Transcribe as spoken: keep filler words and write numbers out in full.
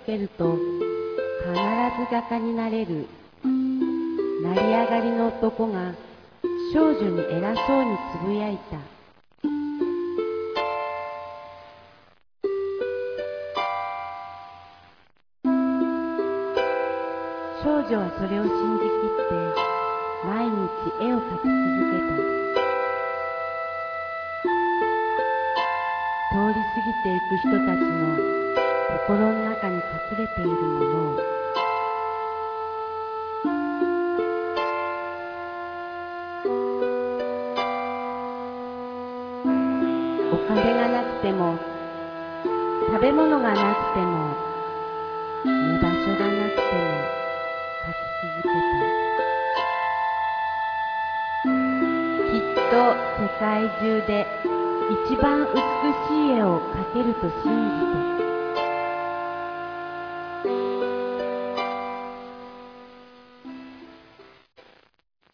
けると必ず画家になれる。成り上がりの男が少女に偉そうにつぶやいた。少女はそれを信じきって毎日絵を描き続けた。通り過ぎていく人たちの心の中に隠れているものを。お金がなくても食べ物がなくても寝場所がなくても描き続けた。きっと世界中で一番美しい絵を描けると信じて。